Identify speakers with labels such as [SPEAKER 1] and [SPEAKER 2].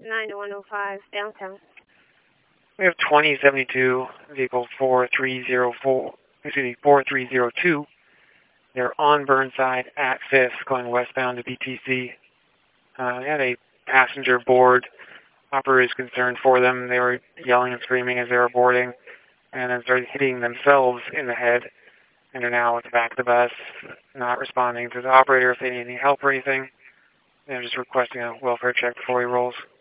[SPEAKER 1] 9105 downtown.
[SPEAKER 2] We have 2072, vehicle 4302. They're on Burnside at 5th, going westbound to BTC. They had a passenger board. Operators concerned for them. They were yelling and screaming as they were boarding, and then started hitting themselves in the head, and are now at the back of the bus, not responding to the operator if they need any help or anything. They're just requesting a welfare check before he rolls.